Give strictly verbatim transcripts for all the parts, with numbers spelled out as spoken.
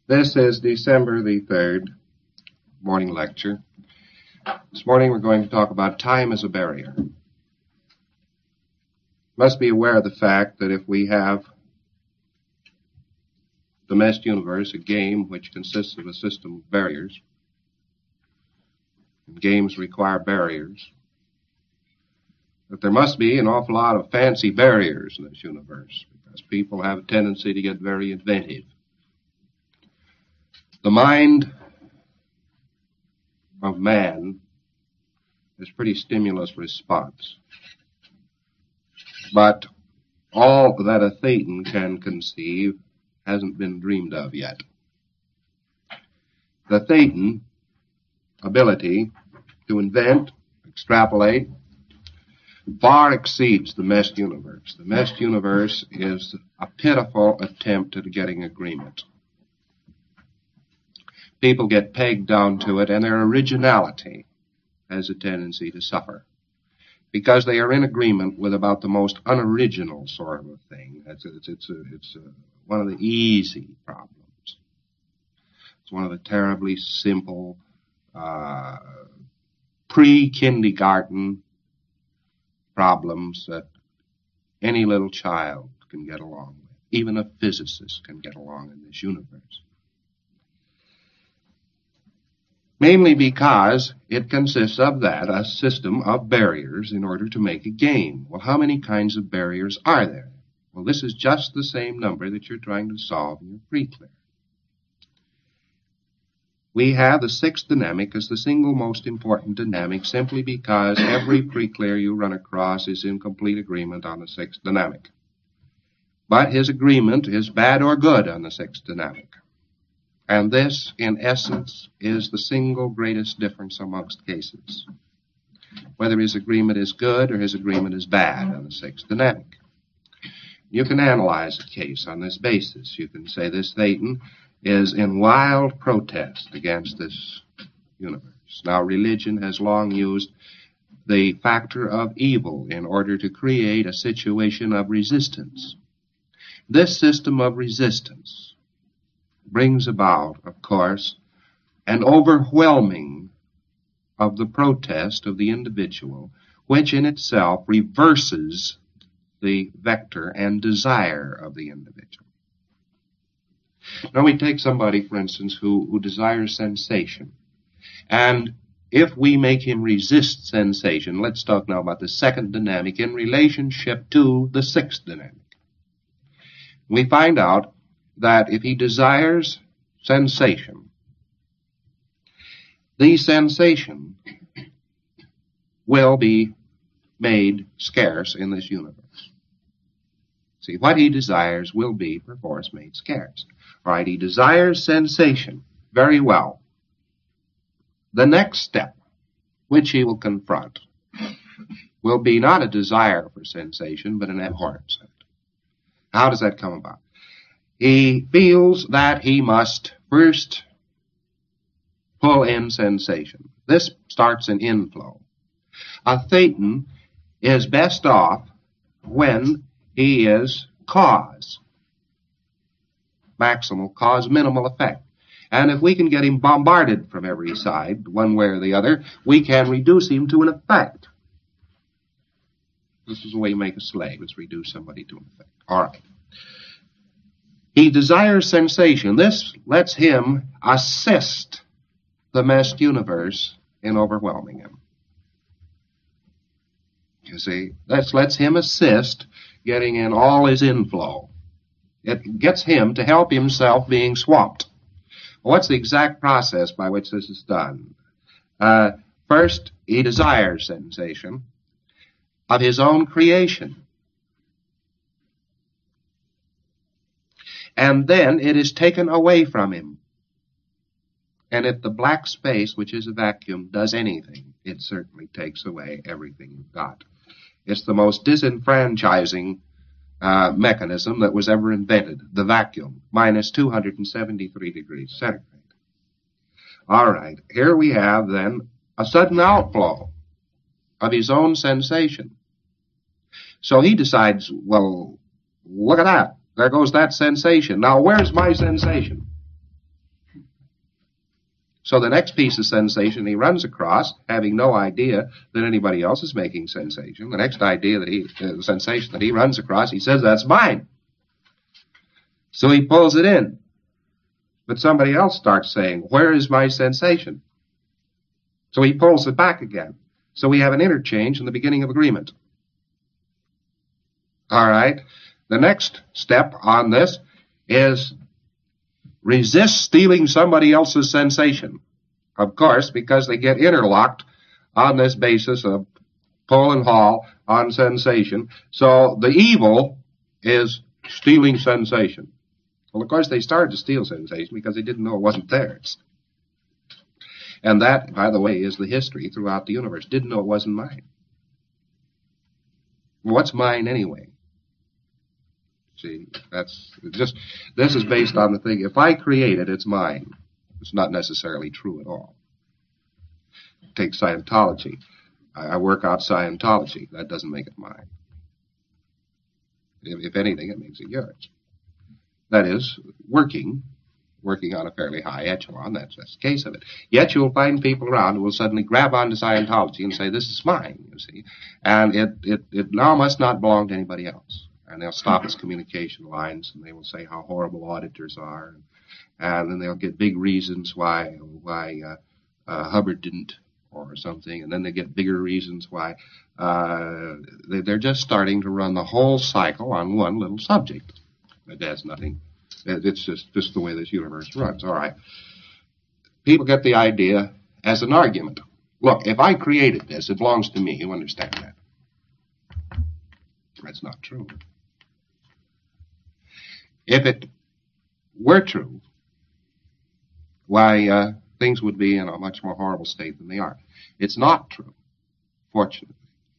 This is December the third, morning lecture. This morning we're going to talk about time as a barrier. Must be aware of the fact that if we have the meshed universe, a game which consists of a system of barriers, and games require barriers, that there must be an awful lot of fancy barriers in this universe, because people have a tendency to get very inventive. The mind of man is pretty stimulus response. But all that a Thetan can conceive hasn't been dreamed of yet. The Thetan ability to invent, extrapolate, far exceeds the meshed universe. The meshed universe is a pitiful attempt at getting agreement. People get pegged down to it, and their originality has a tendency to suffer, because they are in agreement with about the most unoriginal sort of a thing. It's, it's, it's, a, it's a, one of the easy problems. It's one of the terribly simple, uh, pre-kindergarten problems that any little child can get along with. Even a physicist can get along in this universe. Mainly because it consists of that, a system of barriers in order to make a game. Well, how many kinds of barriers are there? Well, this is just the same number that you're trying to solve in your pre-clear. We have the sixth dynamic as the single most important dynamic simply because every pre-clear you run across is in complete agreement on the sixth dynamic. But his agreement is bad or good on the sixth dynamic. And this, in essence, is the single greatest difference amongst cases. Whether his agreement is good or his agreement is bad on the sixth dynamic. You can analyze a case on this basis. You can say this Thetan is in wild protest against this universe. Now, religion has long used the factor of evil in order to create a situation of resistance. This system of resistance brings about, of course, an overwhelming of the protest of the individual, which in itself reverses the vector and desire of the individual. Now we take somebody, for instance, who, who desires sensation. And if we make him resist sensation, let's talk now about the second dynamic in relationship to the sixth dynamic. We find out that if he desires sensation, the sensation will be made scarce in this universe. See, what he desires will be perforce made scarce. All right, he desires sensation. Very well. The next step, which he will confront, will be not a desire for sensation, but an abhorrence of it. How does that come about? He feels that he must first pull in sensation. This starts an inflow. A Thetan is best off when he is cause. Maximal cause, minimal effect. And if we can get him bombarded from every side, one way or the other, we can reduce him to an effect. This is the way you make a slave, is reduce somebody to an effect. All right. He desires sensation. This lets him assist the meshed universe in overwhelming him. You see, this lets him assist getting in all his inflow. It gets him to help himself being swamped. What's the exact process by which this is done? Uh, first, he desires sensation of his own creation. And then it is taken away from him. And if the black space, which is a vacuum, does anything, it certainly takes away everything you've got. It's the most disenfranchising uh, mechanism that was ever invented, the vacuum, minus two hundred seventy-three degrees centigrade. All right, here we have then a sudden outflow of his own sensation. So he decides, well, look at that. There goes that sensation. Now, where's my sensation? So the next piece of sensation he runs across, having no idea that anybody else is making sensation, the next idea that he, uh, sensation that he runs across, he says, that's mine. So he pulls it in. But somebody else starts saying, where is my sensation? So he pulls it back again. So we have an interchange in the beginning of agreement. All right. The next step on this is resist stealing somebody else's sensation. Of course, because they get interlocked on this basis of pull and haul on sensation. So the evil is stealing sensation. Well, of course, they started to steal sensation because they didn't know it wasn't theirs. And that, by the way, is the history throughout the universe. Didn't know it wasn't mine. Well, what's mine anyway? See, that's just, this is based on the thing, if I create it, it's mine. It's not necessarily true at all. Take Scientology. I, I work out Scientology. That doesn't make it mine. If, if anything, it makes it yours. That is, working, working on a fairly high echelon, that's, that's the case of it. Yet you'll find people around who will suddenly grab onto Scientology and say, this is mine, you see. And it, it, it now must not belong to anybody else. And they'll stop its communication lines, and they will say how horrible auditors are, and, and then they'll get big reasons why why uh, uh, Hubbard didn't, or something, and then they get bigger reasons why uh, they, they're just starting to run the whole cycle on one little subject. It has nothing. It's just just the way this universe runs. All right. People get the idea as an argument. Look, if I created this, it belongs to me. You understand that? That's not true. If it were true, why, uh, things would be in a much more horrible state than they are. It's not true, fortunately.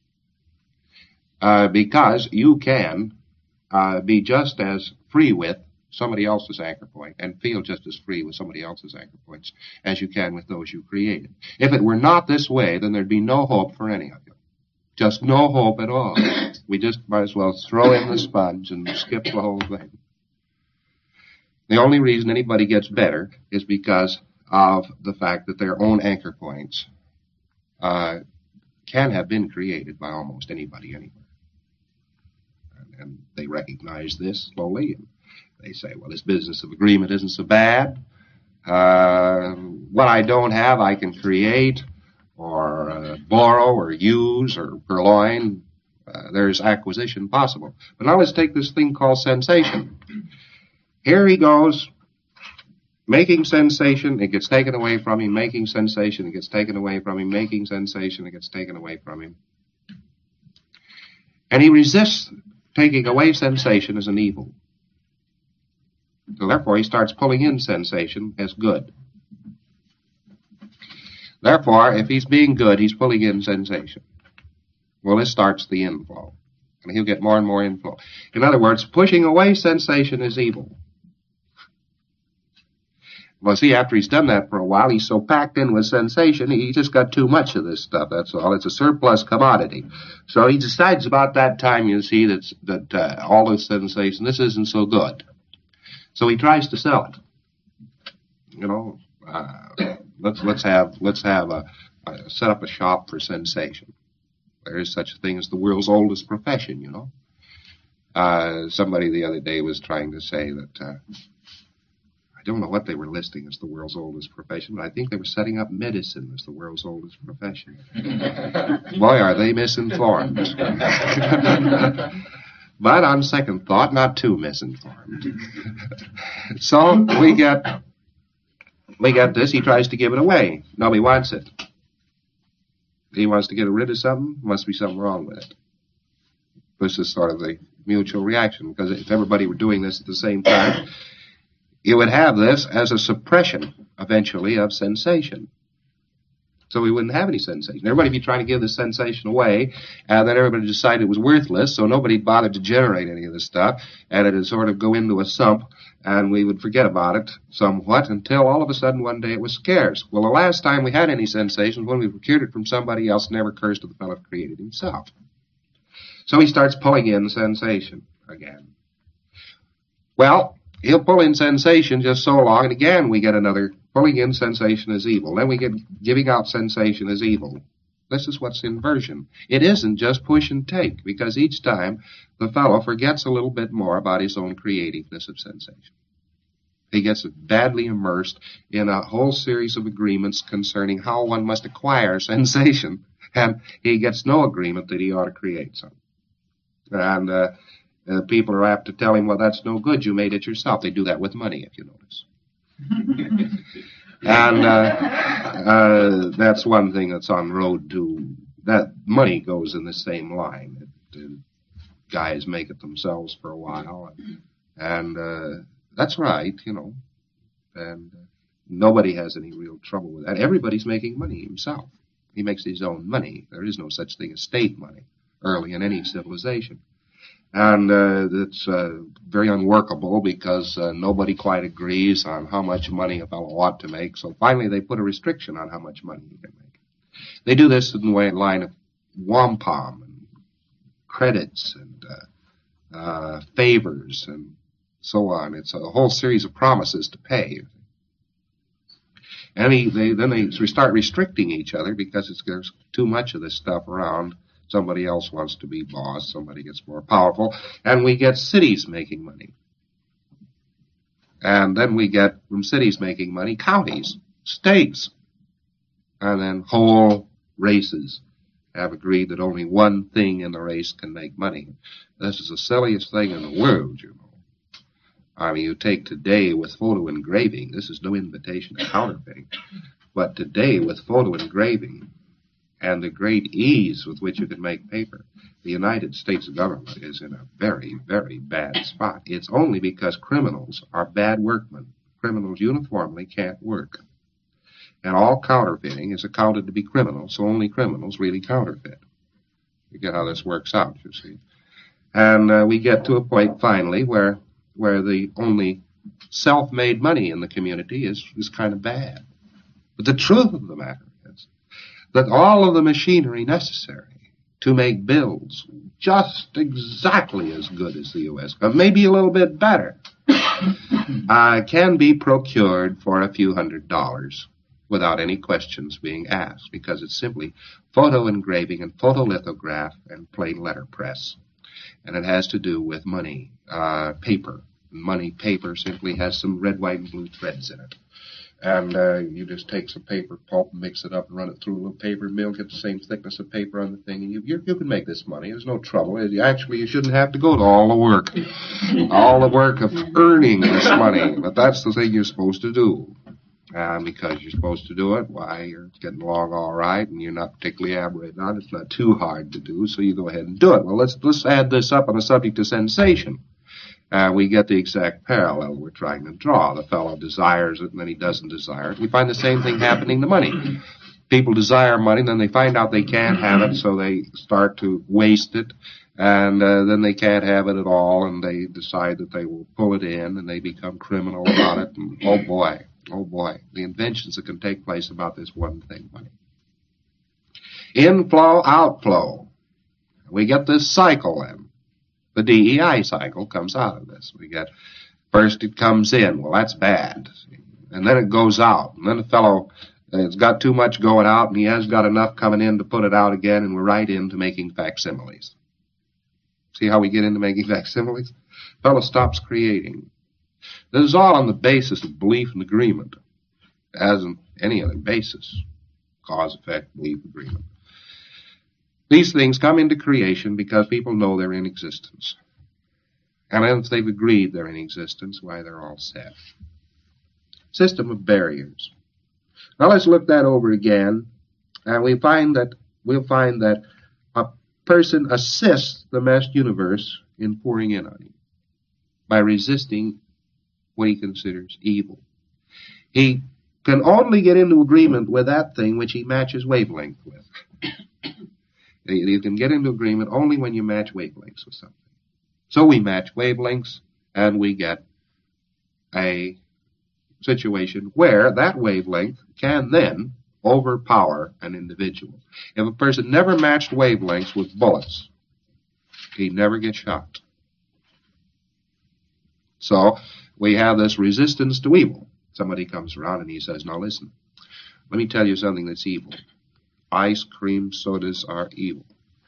Uh, because you can uh, be just as free with somebody else's anchor point and feel just as free with somebody else's anchor points as you can with those you created. If it were not this way, then there'd be no hope for any of you. Just no hope at all. We just might as well throw in the sponge and skip the whole thing. The only reason anybody gets better is because of the fact that their own anchor points uh, can have been created by almost anybody anywhere. And, and they recognize this slowly, and they say, well, this business of agreement isn't so bad. Uh, what I don't have, I can create, or uh, borrow, or use, or purloin. Uh, there's acquisition possible. But now let's take this thing called sensation. Here he goes, making sensation, it gets taken away from him, making sensation, it gets taken away from him, making sensation, it gets taken away from him. And he resists taking away sensation as an evil. So therefore he starts pulling in sensation as good. Therefore, if he's being good, he's pulling in sensation. Well, this starts the inflow. And he'll get more and more inflow. In other words, pushing away sensation is evil. Well, see, after he's done that for a while, he's so packed in with sensation, he just got too much of this stuff, that's all. It's a surplus commodity. So he decides about that time, you see, that's, that uh, all this sensation, this isn't so good. So he tries to sell it. You know, uh, let's let's have let's have a, a set up a shop for sensation. There is such a thing as the world's oldest profession, you know. Uh, somebody the other day was trying to say that, uh, I don't know what they were listing as the world's oldest profession, but I think they were setting up medicine as the world's oldest profession. Boy, are they misinformed. But on second thought, not too misinformed. So we get, we get this, he tries to give it away. Nobody wants it. He wants to get rid of something, must be something wrong with it. This is sort of the mutual reaction, because if everybody were doing this at the same time, you would have this as a suppression, eventually, of sensation. So we wouldn't have any sensation. Everybody would be trying to give the sensation away, and then everybody decided it was worthless, so nobody bothered to generate any of this stuff, and it would sort of go into a sump, and we would forget about it somewhat until all of a sudden one day it was scarce. Well, the last time we had any sensation when we procured it from somebody else, never cursed to the fellow who created himself. So he starts pulling in sensation again. Well, He'll pull in sensation just so long, and again we get another pulling in sensation as evil. Then we get giving out sensation as evil. This is what's inversion. It isn't just push and take, because each time the fellow forgets a little bit more about his own creativeness of sensation. He gets badly immersed in a whole series of agreements concerning how one must acquire sensation, and he gets no agreement that he ought to create some. And uh, uh, people are apt to tell him, well, that's no good, you made it yourself. They do that with money, if you notice. And uh, uh, that's one thing that's on the road to, that money goes in the same line. It, uh, guys make it themselves for a while, and, and uh, that's right, you know, and uh, nobody has any real trouble with that. Everybody's making money himself. He makes his own money. There is no such thing as state money early in any civilization. And uh, it's uh, very unworkable because uh, nobody quite agrees on how much money a fellow ought to make. So finally they put a restriction on how much money he can make. They do this in the way, line of wampum and credits and uh, uh, favors and so on. It's a whole series of promises to pay. And he, they, then they start restricting each other because it's, there's too much of this stuff around. Somebody else wants to be boss. Somebody gets more powerful. And we get cities making money. And then we get, from cities making money, counties, states. And then whole races have agreed that only one thing in the race can make money. This is the silliest thing in the world, you know. I mean, you take today with photo engraving. This is no invitation to counterfeiting. But today with photo engraving, and the great ease with which you can make paper, the United States government is in a very, very bad spot. It's only because criminals are bad workmen. Criminals uniformly can't work. And all counterfeiting is accounted to be criminal, so only criminals really counterfeit. You get how this works out, you see. And uh, we get to a point, finally, where where the only self-made money in the community is, is kind of bad. But the truth of the matter is that all of the machinery necessary to make bills just exactly as good as the U S government, maybe a little bit better, uh, can be procured for a few hundred dollars without any questions being asked, because it's simply photo engraving and photolithograph and plain letterpress. And it has to do with money, uh, paper. Money paper simply has some red, white, and blue threads in it. And uh, you just take some paper pulp, mix it up, and run it through a little paper mill, get the same thickness of paper on the thing, and you, you, you can make this money. There's no trouble. Actually, you shouldn't have to go to all the work, all the work of earning this money. But that's the thing you're supposed to do. Uh, because you're supposed to do it, why, you're getting along all right, and you're not particularly aberrated on it. It's not too hard to do, so you go ahead and do it. Well, let's let's add this up on a subject of sensation. Uh, we get the exact parallel we're trying to draw. The fellow desires it, and then he doesn't desire it. We find the same thing happening to money. People desire money, then they find out they can't have it, so they start to waste it, and uh, then they can't have it at all, and they decide that they will pull it in, and they become criminal about it, and oh boy. Oh boy, the inventions that can take place about this one thing, money. Inflow, outflow. We get this cycle then. The D E I cycle comes out of this. We get, first it comes in, well that's bad. And then it goes out. And then the fellow has got too much going out and he has got enough coming in to put it out again, and we're right into making facsimiles. See how we get into making facsimiles? The fellow stops creating. This is all on the basis of belief and agreement, as in any other basis. Cause, effect, belief, agreement. These things come into creation because people know they're in existence. And if they've agreed they're in existence, why, they're all set. System of barriers. Now let's look that over again, and we find that, we'll find that a person assists the meshed universe in pouring in on him by resisting what he considers evil. He can only get into agreement with that thing which he matches wavelength with. You can get into agreement only when you match wavelengths with something. So we match wavelengths, and we get a situation where that wavelength can then overpower an individual. If a person never matched wavelengths with bullets, he'd never get shot. So we have this resistance to evil. Somebody comes around and he says, now listen, let me tell you something that's evil. Ice cream sodas are evil.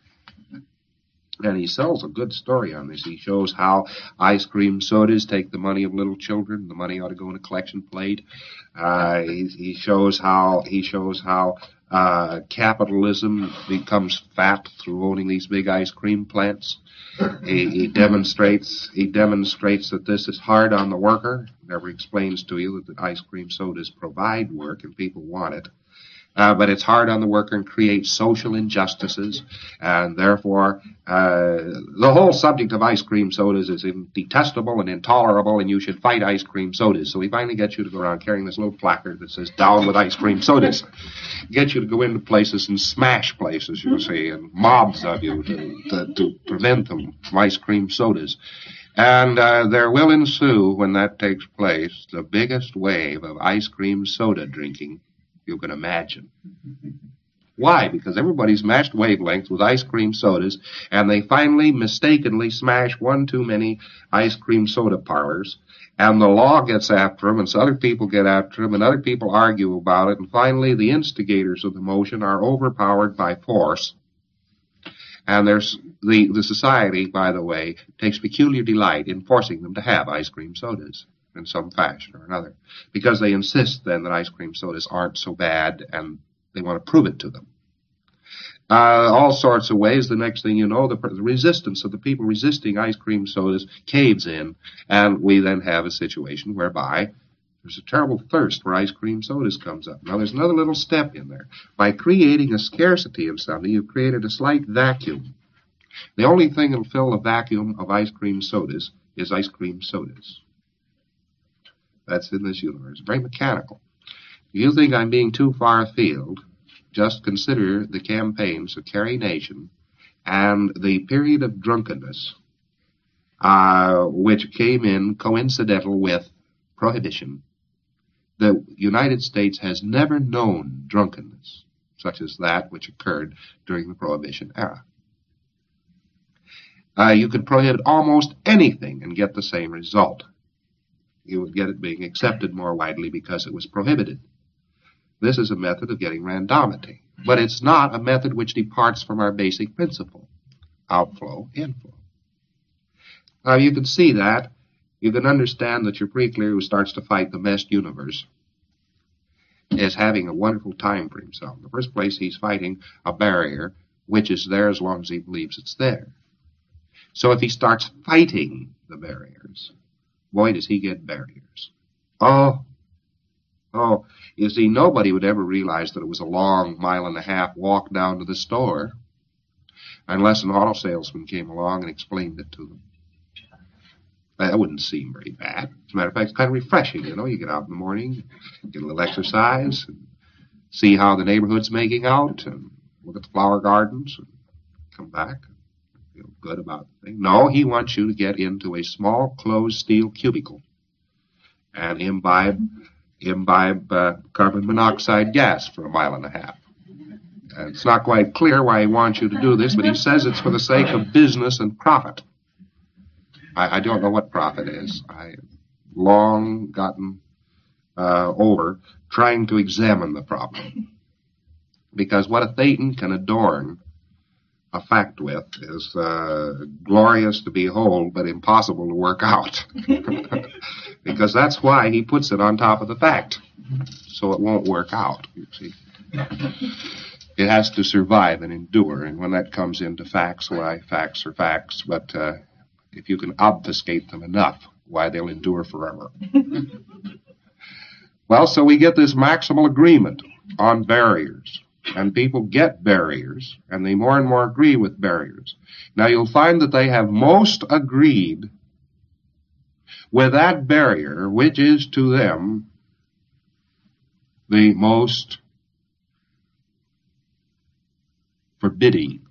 And he sells a good story on this. He shows how ice cream sodas take the money of little children. The money ought to go in a collection plate. Uh, he, he shows how he shows how uh, capitalism becomes fat through owning these big ice cream plants. He, he demonstrates he demonstrates that this is hard on the worker. Never explains to you that the ice cream sodas provide work and people want it. Uh, but it's hard on the worker and creates social injustices, and therefore uh, the whole subject of ice cream sodas is detestable and intolerable, and you should fight ice cream sodas. So he finally gets you to go around carrying this little placard that says, down with ice cream sodas. Get you to go into places and smash places, you see, and mobs of you to, to, to prevent them from ice cream sodas. And uh, there will ensue, when that takes place, the biggest wave of ice cream soda drinking you can imagine. Why? Because everybody's matched wavelengths with ice cream sodas, and they finally mistakenly smash one too many ice cream soda parlors, and the law gets after them, and so other people get after them, and other people argue about it, and finally the instigators of the motion are overpowered by force. And there's the, the society, by the way, takes peculiar delight in forcing them to have ice cream sodas in some fashion or another, because they insist then that ice cream sodas aren't so bad, and they want to prove it to them. Uh, all sorts of ways. The next thing you know, the, the resistance of the people resisting ice cream sodas caves in, and we then have a situation whereby there's a terrible thirst for ice cream sodas comes up. Now, there's another little step in there. By creating a scarcity of something, you've created a slight vacuum. The only thing that'll fill the vacuum of ice cream sodas is ice cream sodas. That's in this universe. Very mechanical. If you think I'm being too far afield, just consider the campaigns of Carrie Nation and the period of drunkenness, uh, which came in coincidental with Prohibition. The United States has never known drunkenness, such as that which occurred during the Prohibition era. Uh, you could prohibit almost anything and get the same result. You would get it being accepted more widely because it was prohibited. This is a method of getting randomity, but it's not a method which departs from our basic principle, outflow, inflow. Now, you can see that. You can understand that your pre-clear who starts to fight the messed universe is having a wonderful time for himself. In the first place, he's fighting a barrier which is there as long as he believes it's there. So if he starts fighting the barriers, boy, does he get barriers. Oh, oh, you see, nobody would ever realize that it was a long mile and a half walk down to the store unless an auto salesman came along and explained it to them. That wouldn't seem very bad. As a matter of fact, it's kind of refreshing, you know. You get out in the morning, get a little exercise, and see how the neighborhood's making out, and look at the flower gardens, and come back. Feel good about the thing. No, he wants you to get into a small, closed steel cubicle and imbibe, imbibe uh, carbon monoxide gas for a mile and a half. And it's not quite clear why he wants you to do this, but he says it's for the sake of business and profit. I, I don't know what profit is. I've long gotten uh, over trying to examine the problem. Because what a Thetan can adorn a fact with is uh, glorious to behold, but impossible to work out. Because that's why he puts it on top of the fact, so it won't work out, you see. It has to survive and endure, and when that comes into facts, why, facts are facts, but uh, if you can obfuscate them enough, why, they'll endure forever. Well, so we get this maximal agreement on barriers. And people get barriers, and they more and more agree with barriers. Now, you'll find that they have most agreed with that barrier, which is to them the most forbidding.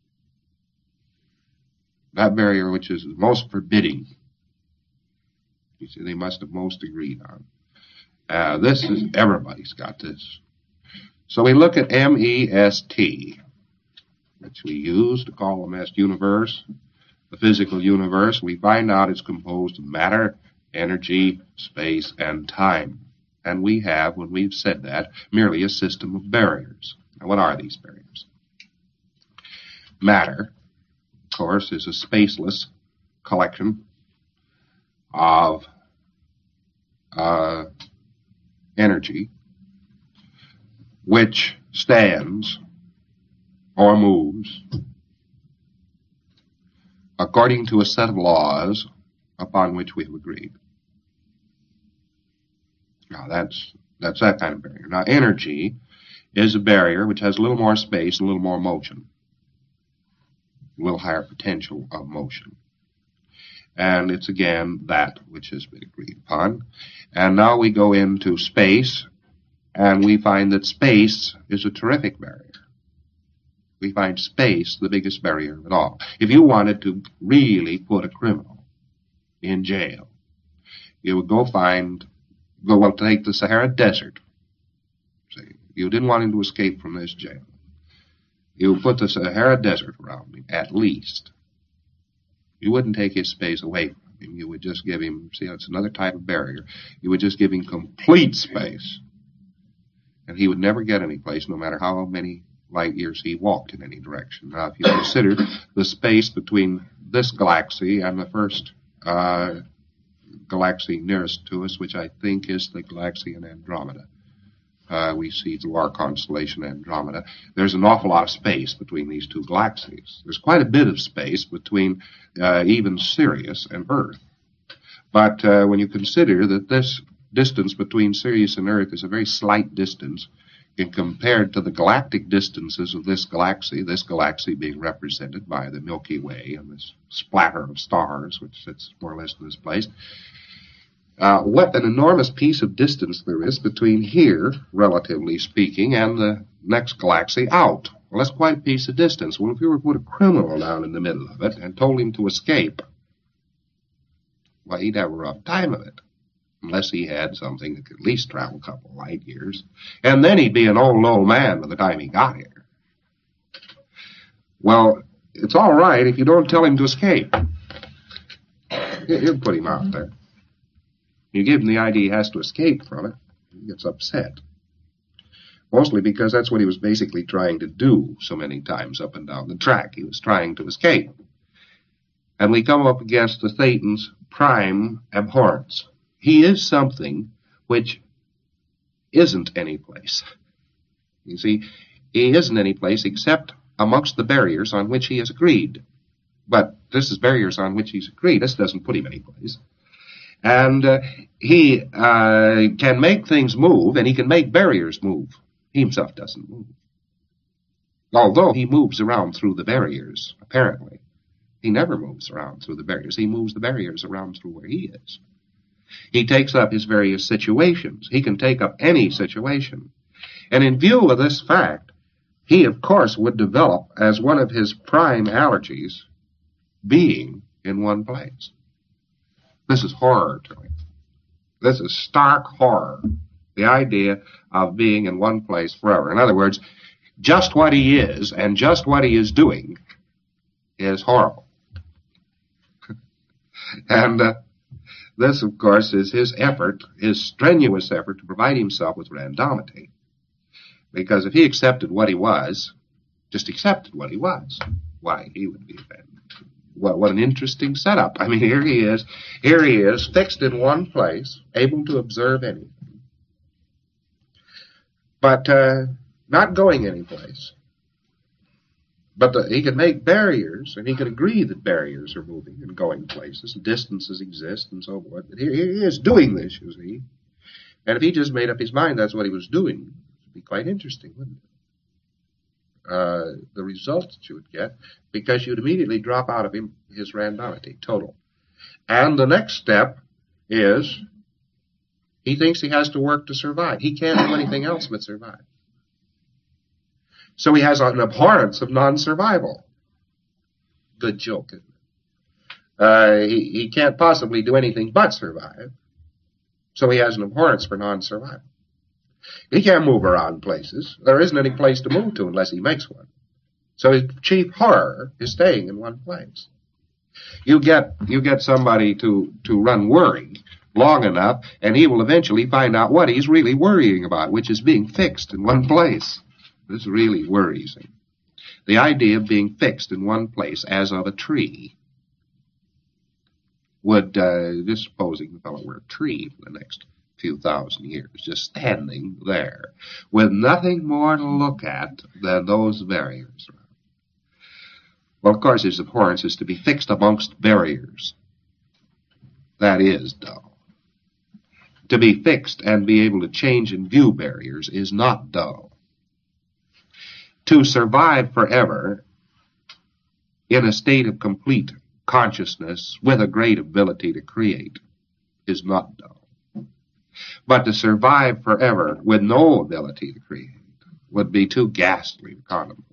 That barrier which is most forbidding. You see, they must have most agreed on. Uh, this is, everybody's got this. So we look at M E S T, which we use to call the messed universe, the physical universe. We find out it's composed of matter, energy, space, and time. And we have, when we've said that, merely a system of barriers. Now, what are these barriers? Matter, of course, is a spaceless collection of uh, energy which stands or moves according to a set of laws upon which we have agreed. Now, that's that's that kind of barrier. Now, energy is a barrier which has a little more space, a little more motion, a little higher potential of motion. And it's again that which has been agreed upon. And now we go into space, and we find that space is a terrific barrier. We find space the biggest barrier of it all. If you wanted to really put a criminal in jail, you would go find, go well, take the Sahara Desert. See, you didn't want him to escape from this jail. You put the Sahara Desert around him, at least. You wouldn't take his space away from him. You would just give him, see, it's another type of barrier. You would just give him complete space. And he would never get any place, no matter how many light years he walked in any direction. Now, if you consider the space between this galaxy and the first uh, galaxy nearest to us, which I think is the galaxy in Andromeda, uh, we see through our constellation Andromeda, there's an awful lot of space between these two galaxies. There's quite a bit of space between uh, even Sirius and Earth. But uh, when you consider that this distance between Sirius and Earth is a very slight distance, and compared to the galactic distances of this galaxy, this galaxy being represented by the Milky Way and this splatter of stars, which sits more or less in this place, uh, what an enormous piece of distance there is between here, relatively speaking, and the next galaxy out. Well, that's quite a piece of distance. Well, if you were to put a criminal down in the middle of it and told him to escape, well, he'd have a rough time of it. Unless he had something that could at least travel a couple of light years. And then he'd be an old, old man by the time he got here. Well, it's all right if you don't tell him to escape. You'll put him out there. You give him the idea he has to escape from it, he gets upset. Mostly because that's what he was basically trying to do so many times up and down the track. He was trying to escape. And we come up against the Thetan's prime abhorrence. He is something which isn't any place. You see, he isn't any place except amongst the barriers on which he has agreed. But this is barriers on which he's agreed. This doesn't put him any place. And uh, he uh, can make things move, and he can make barriers move. He himself doesn't move. Although he moves around through the barriers, apparently. He never moves around through the barriers. He moves the barriers around through where he is. He takes up his various situations. He can take up any situation. And in view of this fact, he, of course, would develop as one of his prime allergies being in one place. This is horror to him. This is stark horror. The idea of being in one place forever. In other words, just what he is and just what he is doing is horrible. and uh, This, of course, is his effort, his strenuous effort to provide himself with randomity. Because if he accepted what he was, just accepted what he was, why, he would be offended. What, what an interesting setup. I mean, here he is, here he is, fixed in one place, able to observe anything. But uh, not going anyplace. But the, he can make barriers, and he can agree that barriers are moving and going places, and distances exist, and so forth. But here, here he is doing this, you see. And if he just made up his mind that's what he was doing, it would be quite interesting, wouldn't it? Uh, the results that you would get, because you'd immediately drop out of him his randomity, total. And the next step is he thinks he has to work to survive. He can't do anything else but survive. So he has an abhorrence of non-survival. Good joke, isn't it? Uh, he, he can't possibly do anything but survive. So he has an abhorrence for non-survival. He can't move around places. There isn't any place to move to unless he makes one. So his chief horror is staying in one place. You get you get somebody to, to run worry long enough, and he will eventually find out what he's really worrying about, which is being fixed in one place. This really worries him. The idea of being fixed in one place, as of a tree, would, uh, just supposing the fellow were a tree for the next few thousand years, just standing there, with nothing more to look at than those barriers. Well, of course, his abhorrence is to be fixed amongst barriers. That is dull. To be fixed and be able to change and view barriers is not dull. To survive forever in a state of complete consciousness with a great ability to create is not dull. But to survive forever with no ability to create would be too ghastly to contemplate.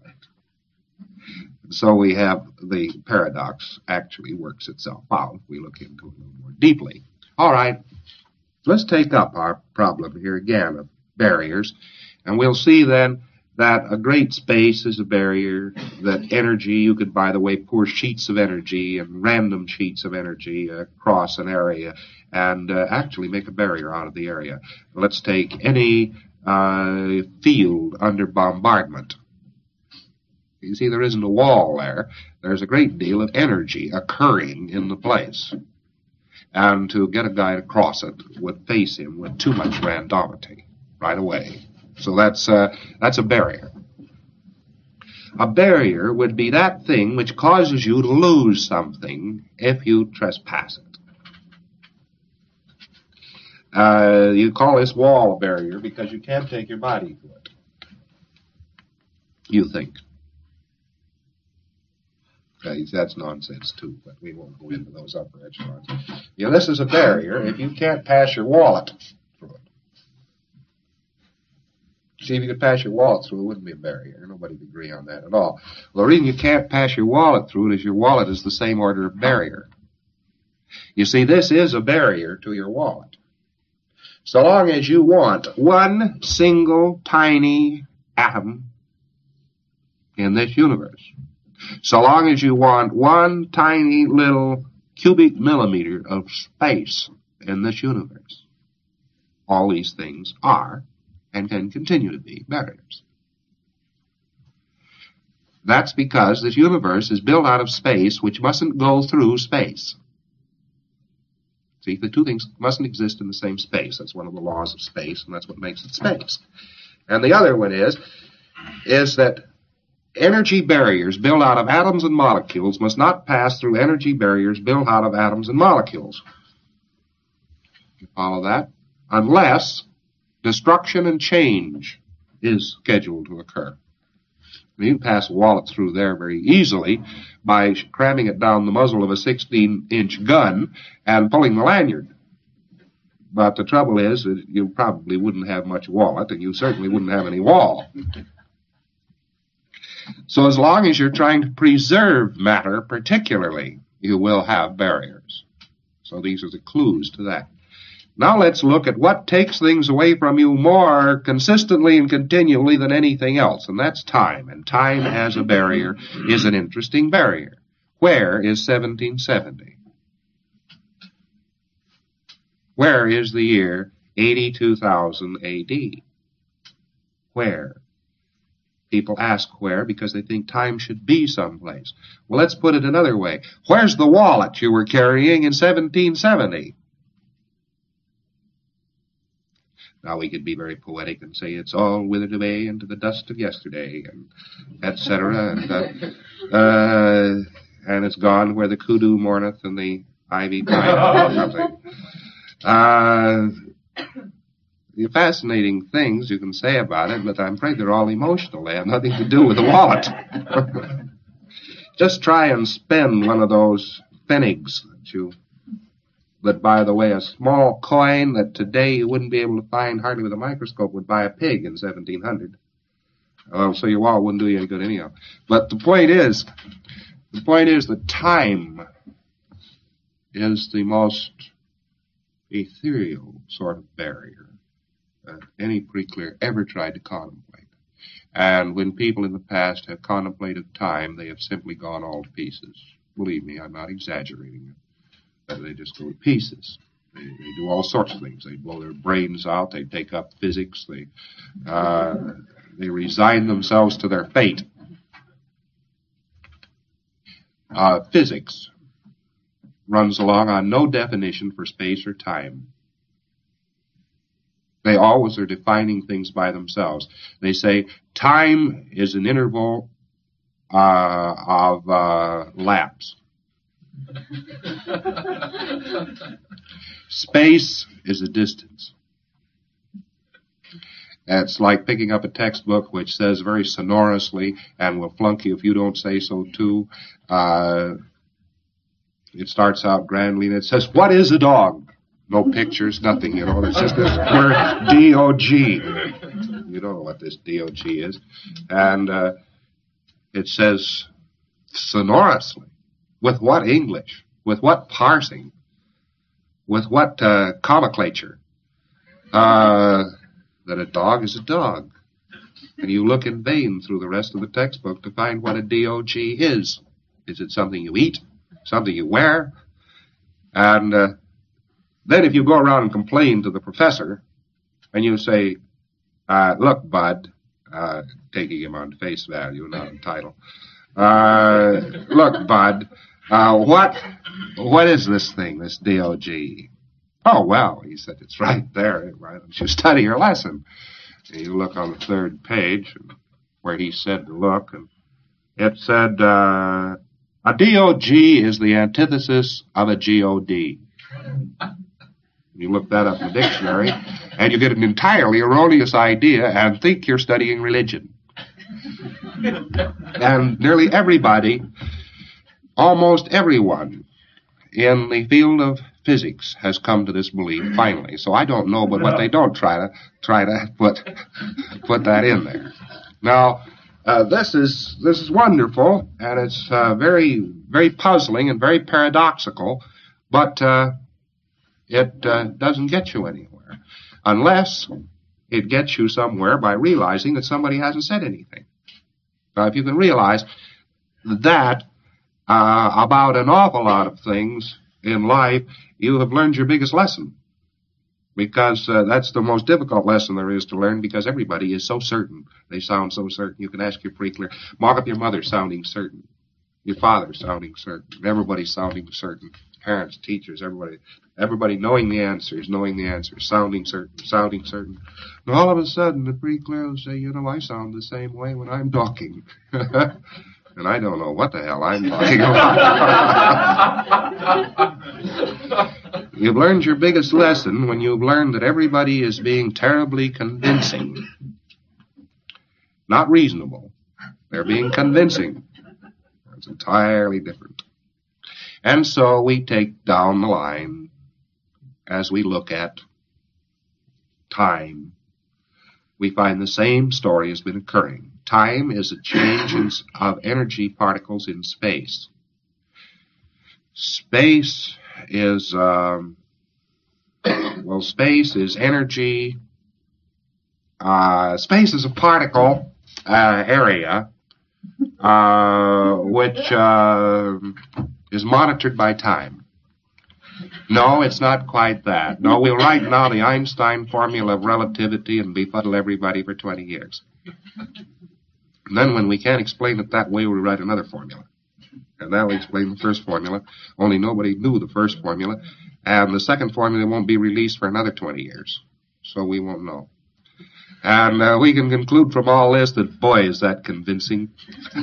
So we have the paradox actually works itself out if we look into it a little more deeply. All right, let's take up our problem here again of barriers, and we'll see then that a great space is a barrier, that energy, you could, by the way, pour sheets of energy and random sheets of energy across an area and uh, actually make a barrier out of the area. Let's take any uh, field under bombardment. You see, there isn't a wall there. There's a great deal of energy occurring in the place. And to get a guy to cross it would face him with too much randomity right away. So that's uh, that's a barrier. A barrier would be that thing which causes you to lose something if you trespass it. Uh, you call this wall a barrier because you can't take your body to it. You think. Okay, that's nonsense too, but we won't go into those upper echelons. Yeah, this is a barrier if you can't pass your wallet through it. See, if you could pass your wallet through, it wouldn't be a barrier. Nobody would agree on that at all. Well, the reason you can't pass your wallet through it is your wallet is the same order of barrier. You see, this is a barrier to your wallet. So long as you want one single tiny atom in this universe, so long as you want one tiny little cubic millimeter of space in this universe, all these things are and can continue to be barriers. That's because this universe is built out of space which mustn't go through space. See, the two things mustn't exist in the same space. That's one of the laws of space, and that's what makes it space. And the other one is, is that energy barriers built out of atoms and molecules must not pass through energy barriers built out of atoms and molecules. You follow that? Unless destruction and change is scheduled to occur. You can pass a wallet through there very easily by cramming it down the muzzle of a sixteen-inch gun and pulling the lanyard. But the trouble is that you probably wouldn't have much wallet, and you certainly wouldn't have any wall. So as long as you're trying to preserve matter particularly, you will have barriers. So these are the clues to that. Now let's look at what takes things away from you more consistently and continually than anything else, and that's time. And time as a barrier is an interesting barrier. Where is seventeen seventy? Where is the year eighty-two thousand A D? Where? People ask where because they think time should be someplace. Well, let's put it another way. Where's the wallet you were carrying in seventeen seventy? Now, we could be very poetic and say it's all withered away into the dust of yesterday, and et cetera. And, uh, uh, and it's gone where the kudu mourneth and the ivy pineth or something. Uh, the fascinating things you can say about it, but I'm afraid they're all emotional. They have nothing to do with the wallet. Just try and spend one of those pfennigs that you... That, by the way, a small coin that today you wouldn't be able to find hardly with a microscope would buy a pig in seventeen hundred. Well, so your wallet wouldn't do you any good anyhow. But the point is, the point is that time is the most ethereal sort of barrier that any pre-clear ever tried to contemplate. And when people in the past have contemplated time, they have simply gone all to pieces. Believe me, I'm not exaggerating it. They just go to pieces. They, they do all sorts of things. They blow their brains out. They take up physics. They uh, they resign themselves to their fate. Uh, physics runs along on no definition for space or time. They always are defining things by themselves. They say time is an interval uh, of uh, laps. Space is a distance. It's like picking up a textbook which says very sonorously, and will flunk you if you don't say so too. Uh, it starts out grandly and it says, "What is a dog?" No pictures, nothing, you know. It's just this word D O G. You don't know what this D O G is. And uh, it says sonorously. With what English? With what parsing? With what uh, comiclature? Uh, that a dog is a dog. And you look in vain through the rest of the textbook to find what a D O G is. Is it something you eat? Something you wear? And uh, then if you go around and complain to the professor, and you say, uh, look, Bud, uh, taking him on face value, not on title, uh, look, Bud, uh, what, what is this thing, this D O G? Oh, well, he said, it's right there. Why don't you study your lesson? And you look on the third page where he said to look, and it said, uh, a D O G is the antithesis of a G O D. You look that up in the dictionary, and you get an entirely erroneous idea and think you're studying religion. And nearly everybody, almost everyone in the field of physics has come to this belief finally. So I don't know, but what they don't try to try to put put that in there. Now, uh, this is this is wonderful, and it's uh, very very puzzling and very paradoxical, but uh, it uh, doesn't get you anywhere unless it gets you somewhere by realizing that somebody hasn't said anything. Now, if you can realize that uh, about an awful lot of things in life, you have learned your biggest lesson. Because uh, that's the most difficult lesson there is to learn, because everybody is so certain. They sound so certain. You can ask your pre-clear. Mark up your mother sounding certain. Your father sounding certain. Everybody sounding certain. Parents, teachers, everybody. Everybody knowing the answers, knowing the answers, sounding certain, sounding certain. And all of a sudden, the pre-clear will say, you know, I sound the same way when I'm talking. And I don't know what the hell I'm talking about. You've learned your biggest lesson when you've learned that everybody is being terribly convincing. Not reasonable. They're being convincing. It's entirely different. And so we take down the line as we look at time. We find the same story has been occurring. Time is a change in, of energy particles in space. Space is, um, well, space is energy. Uh, space is a particle uh, area uh, which uh, is monitored by time. No, it's not quite that. No, we'll write now the Einstein formula of relativity and befuddle everybody for twenty years. And then when we can't explain it that way, we write another formula. And that'll explain the first formula, only nobody knew the first formula. And the second formula won't be released for another twenty years. So we won't know. And uh, we can conclude from all this that, boy, is that convincing.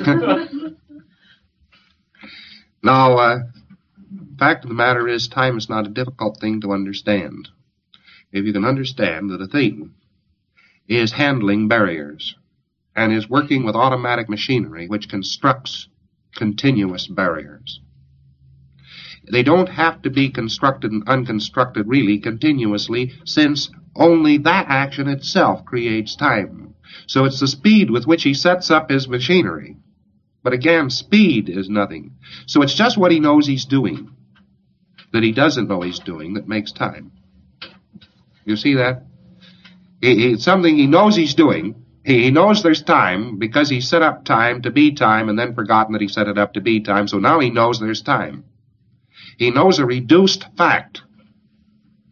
Now, uh, the fact of the matter is, time is not a difficult thing to understand. If you can understand that a thing is handling barriers and is working with automatic machinery which constructs continuous barriers. They don't have to be constructed and unconstructed really continuously, since only that action itself creates time. So it's the speed with which he sets up his machinery. But again, speed is nothing. So it's just what he knows he's doing, that he doesn't know he's doing, that makes time. You see that? He, he, it's something he knows he's doing. He, he knows there's time because he set up time to be time and then forgotten that he set it up to be time. So now he knows there's time. He knows a reduced fact.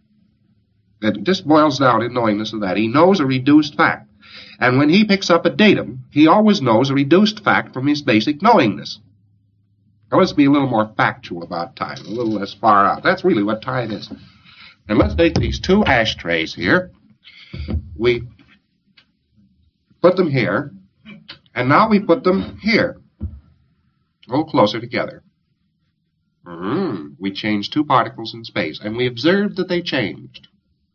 It just boils down in knowingness of that. He knows a reduced fact. And when he picks up a datum, he always knows a reduced fact from his basic knowingness. Now let's be a little more factual about time, a little less far out. That's really what time is. And let's take these two ashtrays here. We put them here, and now we put them here, a little closer together. Mm-hmm. We changed two particles in space, and we observed that they changed.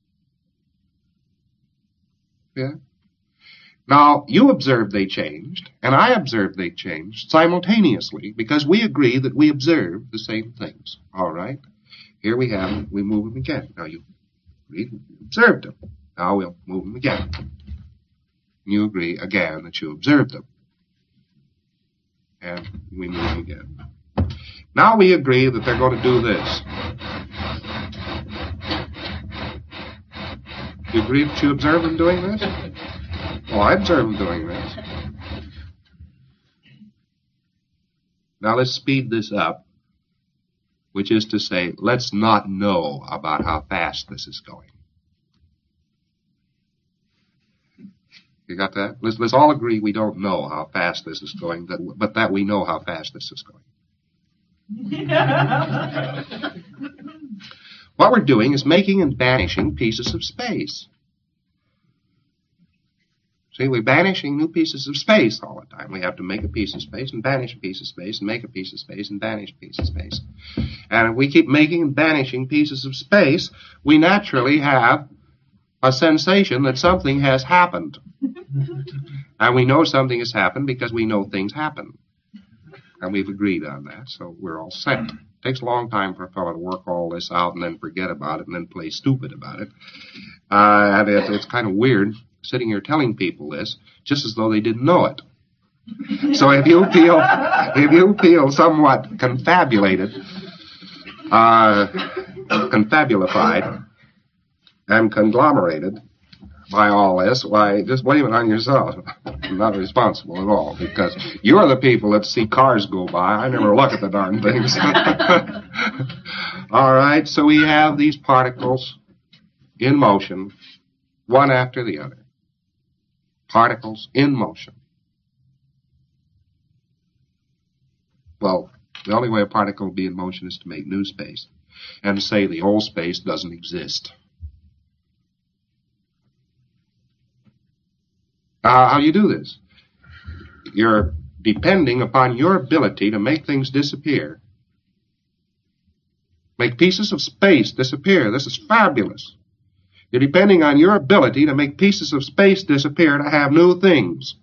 Yeah? Now, you observed they changed, and I observed they changed simultaneously, because we agree that we observed the same things. All right? Here we have them. We move them again. Now, you agreed, observed them. Now we'll move them again. You agree again that you observed them. And we move them again. Now we agree that they're going to do this. You agree that you observe them doing this? Well, I observe them doing this. Now let's speed this up, which is to say, let's not know about how fast this is going. You got that? Let's, let's all agree we don't know how fast this is going, that, but that we know how fast this is going. What we're doing is making and banishing pieces of space. See, we're banishing new pieces of space all the time. We have to make a piece of space and banish a piece of space and make a piece of space and banish a piece of space. And if we keep making and banishing pieces of space, we naturally have a sensation that something has happened. And we know something has happened because we know things happen. And we've agreed on that, so we're all set. It takes a long time for a fellow to work all this out and then forget about it and then play stupid about it. Uh, and it, it's kind of weird sitting here telling people this just as though they didn't know it. So if you feel, if you feel somewhat confabulated, uh, confabulified, and conglomerated by all this, why, just blame it on yourself. I'm not responsible at all, because you're the people that see cars go by. I never look at the darn things. All right, so we have these particles in motion, one after the other. Particles in motion. Well, the only way a particle will be in motion is to make new space, and to say the old space doesn't exist. Uh, how do you do this? You're depending upon your ability to make things disappear. Make pieces of space disappear. This is fabulous. You're depending on your ability to make pieces of space disappear to have new things.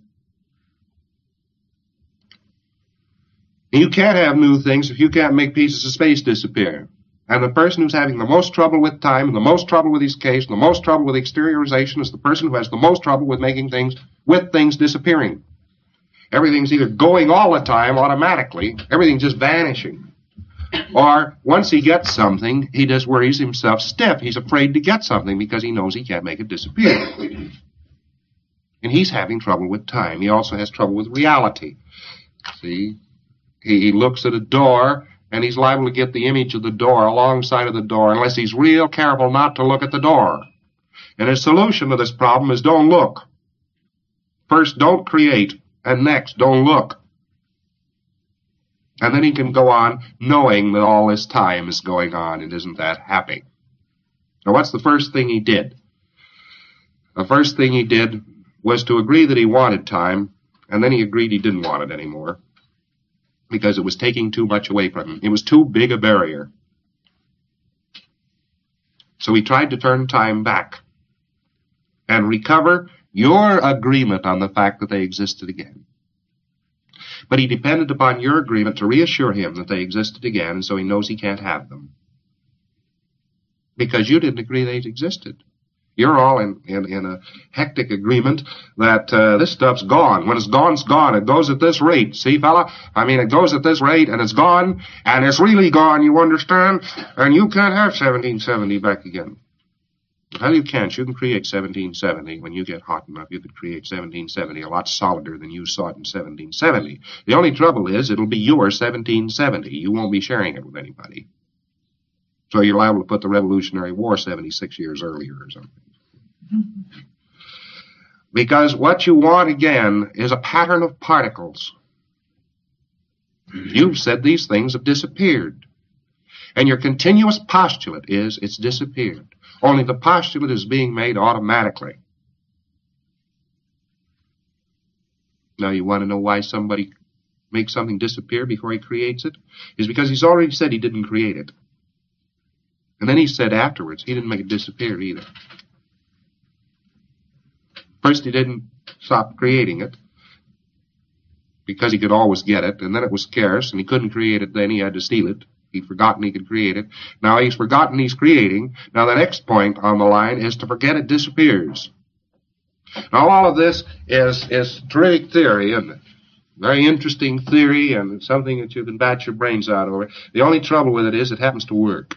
You can't have new things if you can't make pieces of space disappear. And the person who's having the most trouble with time, and the most trouble with his case, and the most trouble with exteriorization is the person who has the most trouble with making things, with things disappearing. Everything's either going all the time automatically, everything's just vanishing. Or once he gets something, he just worries himself stiff. He's afraid to get something because he knows he can't make it disappear. And he's having trouble with time. He also has trouble with reality. See? He, he looks at a door, and he's liable to get the image of the door alongside of the door unless he's real careful not to look at the door. And his solution to this problem is don't look. First, don't create, and next, don't look. And then he can go on knowing that all this time is going on and isn't that happy. Now, what's the first thing he did? The first thing he did was to agree that he wanted time, and then he agreed he didn't want it anymore, because it was taking too much away from him. It was too big a barrier. So he tried to turn time back and recover your agreement on the fact that they existed again. But he depended upon your agreement to reassure him that they existed again, and so he knows he can't have them. Because you didn't agree they existed. You're all in, in, in a hectic agreement that uh, this stuff's gone. When it's gone, it's gone. It goes at this rate. See, fella? I mean, it goes at this rate, and it's gone, and it's really gone, you understand? And you can't have seventeen seventy back again. Well, you can't. You can create seventeen seventy. When you get hot enough, you could create seventeen seventy a lot solider than you saw it in seventeen seventy. The only trouble is it'll be your seventeen seventy. You won't be sharing it with anybody. So you're liable to put the Revolutionary War seventy-six years earlier or something. Because what you want, again, is a pattern of particles. You've said these things have disappeared. And your continuous postulate is it's disappeared. Only the postulate is being made automatically. Now you want to know why somebody makes something disappear before he creates it? Is because he's already said he didn't create it. And then he said afterwards he didn't make it disappear either. First he didn't stop creating it because he could always get it, and then it was scarce, and he couldn't create it then, he had to steal it. He'd forgotten he could create it. Now he's forgotten he's creating. Now the next point on the line is to forget it disappears. Now all of this is, is terrific theory, isn't it? Very interesting theory, and it's something that you can bat your brains out over. The only trouble with it is it happens to work.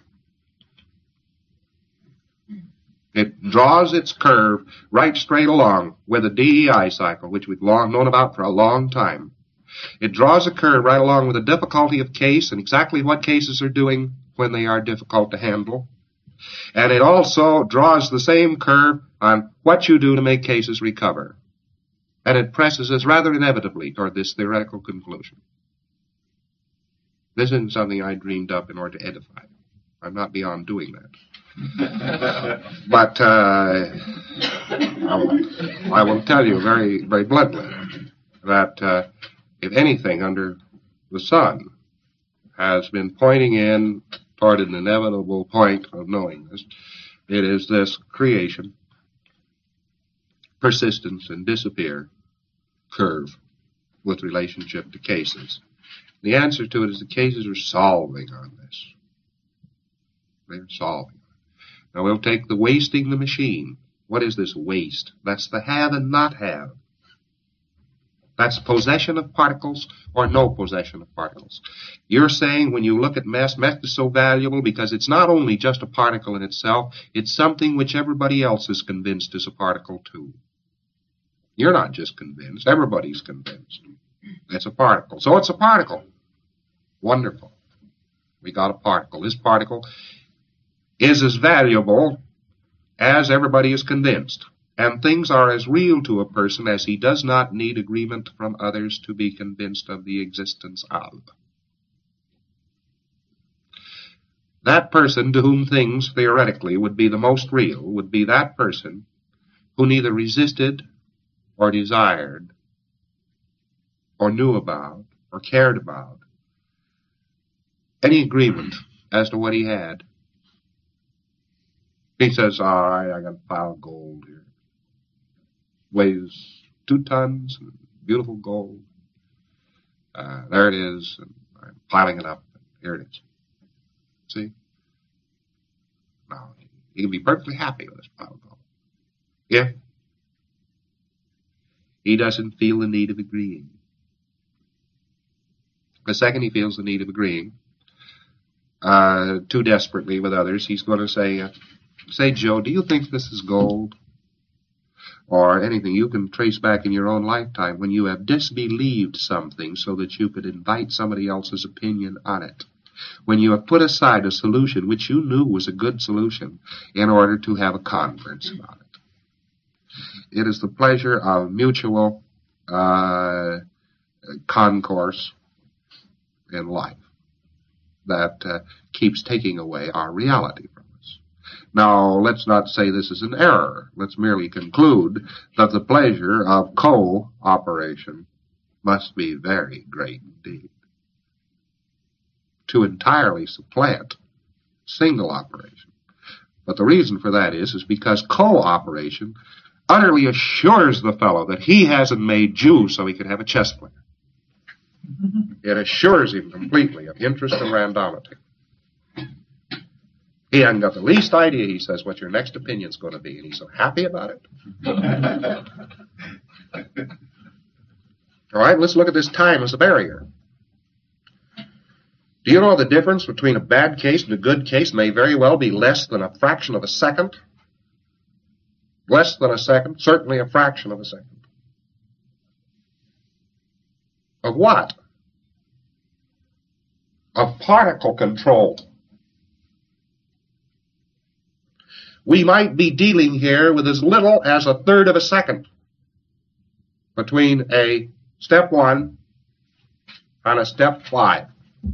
It draws its curve right straight along with a D E I cycle, which we've long known about for a long time. It draws a curve right along with the difficulty of case and exactly what cases are doing when they are difficult to handle. And it also draws the same curve on what you do to make cases recover. And it presses us rather inevitably toward this theoretical conclusion. This isn't something I dreamed up in order to edify. I'm not beyond doing that. But uh, I, will, I will tell you very, very bluntly that uh, if anything under the sun has been pointing in toward an inevitable point of knowingness, it is this creation, persistence, and disappear curve with relationship to cases. The answer to it is the cases are solving on this. They're solving. Now we'll take the wasting the machine. What is this waste? That's the have and not have. That's possession of particles or no possession of particles. You're saying when you look at mess, mess is so valuable because it's not only just a particle in itself, it's something which everybody else is convinced is a particle too. You're not just convinced, everybody's convinced. It's a particle. So it's a particle. Wonderful. We got a particle. This particle is as valuable as everybody is convinced. And things are as real to a person as he does not need agreement from others to be convinced of the existence of. That person to whom things, theoretically, would be the most real would be that person who neither resisted or desired or knew about or cared about any agreement as to what he had. He says, all right, I got a pile of gold here. Weighs two tons, beautiful gold. Uh, there it is, and I'm piling it up. Here it is. See? Now, he can be perfectly happy with this pile of gold. If he doesn't feel the need of agreeing. The second he feels the need of agreeing, uh, too desperately with others, he's going to say, uh, say, Joe, do you think this is gold? Or anything you can trace back in your own lifetime when you have disbelieved something so that you could invite somebody else's opinion on it. When you have put aside a solution which you knew was a good solution in order to have a conference about it. It is the pleasure of mutual uh, concourse in life that uh, keeps taking away our reality from us. Now, let's not say this is an error. Let's merely conclude that the pleasure of cooperation must be very great indeed. To entirely supplant single operation. But the reason for that is, is because cooperation utterly assures the fellow that he hasn't made Jew so he could have a chess player. It assures him completely of interest and randomity. He hasn't got the least idea, he says, what your next opinion's going to be, and he's so happy about it. All right, let's look at this time as a barrier. Do you know the difference between a bad case and a good case may very well be less than a fraction of a second? Less than a second, certainly a fraction of a second. Of what? Of particle control. we might be dealing here with as little as a third of a second between a step one and a step five.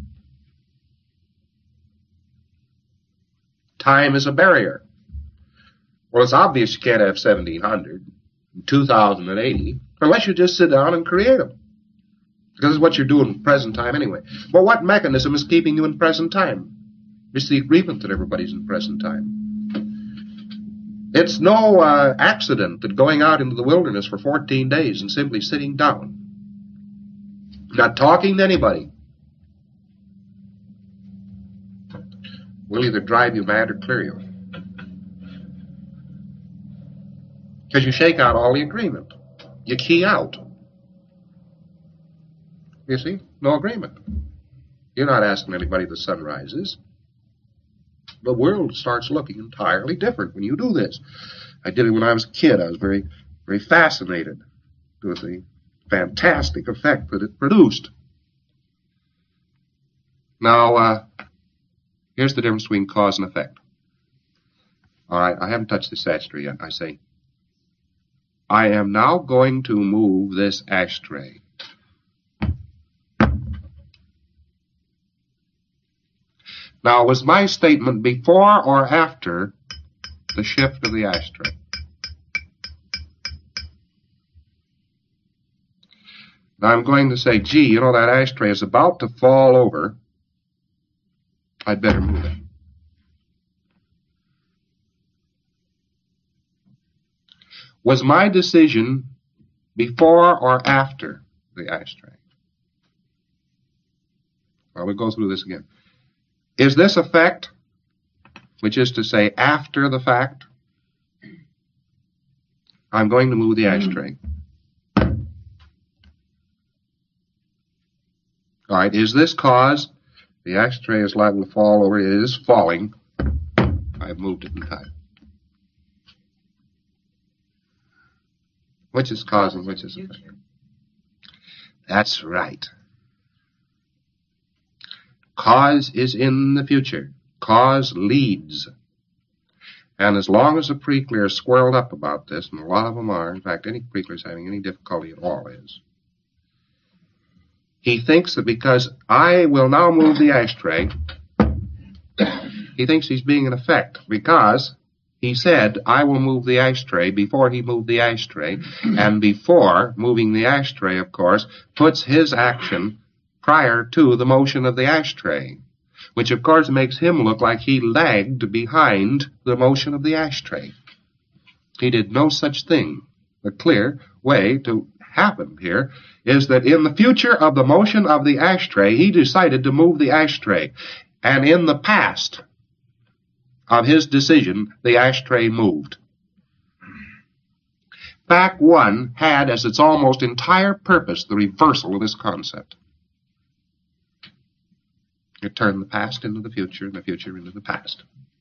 Time is a barrier. Well, it's obvious you can't have seventeen hundred, two thousand eighty, unless you just sit down and create them. Because it's what you're doing in present time anyway. But what mechanism is keeping you in present time? It's the agreement that everybody's in present time. It's no uh, accident that going out into the wilderness for fourteen days and simply sitting down, not talking to anybody, will either drive you mad or clear you. Because you shake out all the agreement. You key out. You see? No agreement. You're not asking anybody if the sun rises. The world starts looking entirely different when you do this. I did it when I was a kid. I was very, very fascinated with the fantastic effect that it produced. Now, uh, here's the difference between cause and effect. All right, I haven't touched this ashtray yet. I say, I am now going to move this ashtray. Now, was my statement before or after the shift of the ashtray? Now, I'm going to say, gee, you know, that ashtray is about to fall over. I'd better move it. Was my decision before or after the ashtray? Well, we'll go through this again. Is this effect, which is to say after the fact? I'm going to move the ashtray. All right, is this cause? The ashtray is liable to fall over. It is falling. I've moved it in time. Which is cause and which is effect? That's right. Cause is in the future. Cause leads. And as long as the pre-clear is squirreled up about this, and a lot of them are, in fact, any pre-clear is having any difficulty at all is, he thinks that because I will now move the ashtray, he thinks he's being in effect because he said, I will move the ashtray before he moved the ashtray, and before moving the ashtray, of course, puts his action prior to the motion of the ashtray, which of course makes him look like he lagged behind the motion of the ashtray. He did no such thing. The clear way to happen here is that in the future of the motion of the ashtray, he decided to move the ashtray, and in the past of his decision, the ashtray moved. Fact one had as its almost entire purpose the reversal of this concept. It turned the past into the future and the future into the past.